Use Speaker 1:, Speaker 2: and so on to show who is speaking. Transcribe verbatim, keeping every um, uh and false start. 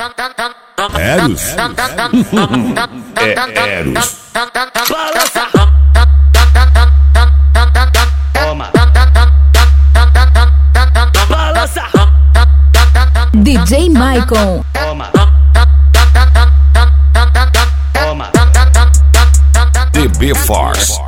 Speaker 1: Eros? É Eros.
Speaker 2: Balança.
Speaker 3: Toma.
Speaker 2: Balança.
Speaker 4: D J Maicon.
Speaker 3: Toma. Toma.
Speaker 1: T B Force.